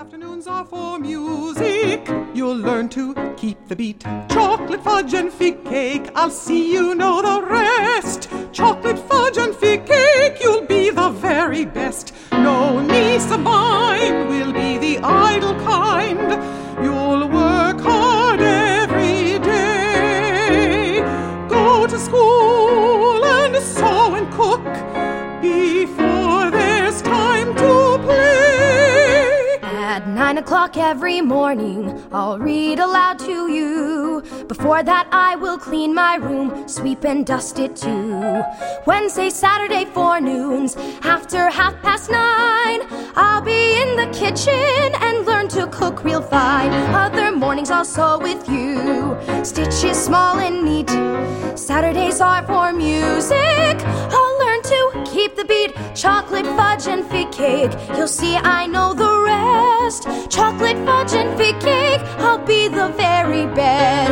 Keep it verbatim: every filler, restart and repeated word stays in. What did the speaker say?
afternoons are for music. You'll learn to keep the beat. Chocolate fudge and fig cake, I'll see you know the rest. Chocolate fudge and fig cake, you'll be the very best. No niece of mine will be the idle kind. You'll work hard every day. Go to school and sew and cook before there's time to play. At nine o'clock every morning, I'll read aloud to you. Before that, I will clean my room, sweep and dust it too. Wednesday, Saturday forenoons, after half past nine, I'll be in the kitchen and learn to cook real fine. Other mornings I'll sew with you, stitches small and neat. Saturdays are for music, I'll learn to keep the beat. Chocolate fudge and fig cake, you'll see I know the rest. Chocolate fudge and fig cake, I'll be the very best.